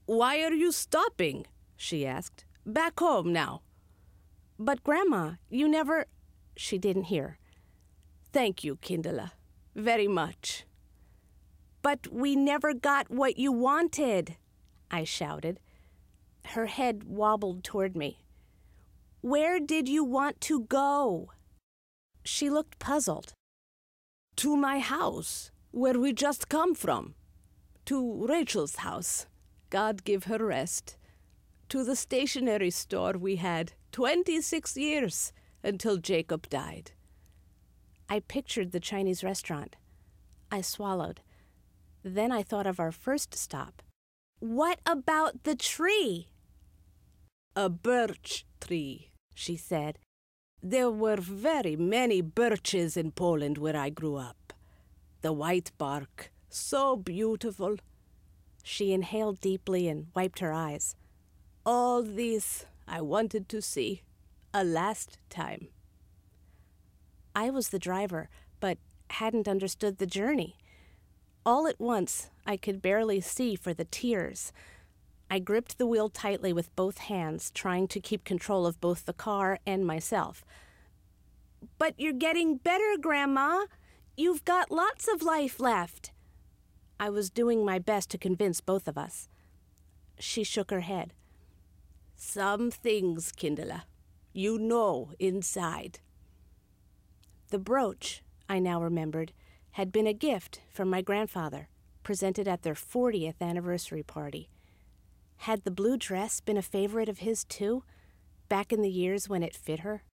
"Why are you stopping?" she asked. "Back home now." "But, Grandma, you never—" She didn't hear. "Thank you, Kindela. Very much." "But we never got what you wanted," I shouted. Her head wobbled toward me. "Where did you want to go?" She looked puzzled. "To my house, where we just come from. To Rachel's house. God give her rest. To the stationery store we had 26 years until Jacob died." I pictured the Chinese restaurant. I swallowed. Then I thought of our first stop. "What about the tree?" "A birch tree," she said. "There were very many birches in Poland where I grew up. The white bark, so beautiful." She inhaled deeply and wiped her eyes. "All this I wanted to see, a last time." I was the driver, but hadn't understood the journey. All at once, I could barely see for the tears. I gripped the wheel tightly with both hands, trying to keep control of both the car and myself. "But you're getting better, Grandma. You've got lots of life left." I was doing my best to convince both of us. She shook her head. "Some things, Kindela, you know inside." The brooch, I now remembered, had been a gift from my grandfather, presented at their 40th anniversary party. Had the blue dress been a favorite of his, too, back in the years when it fit her?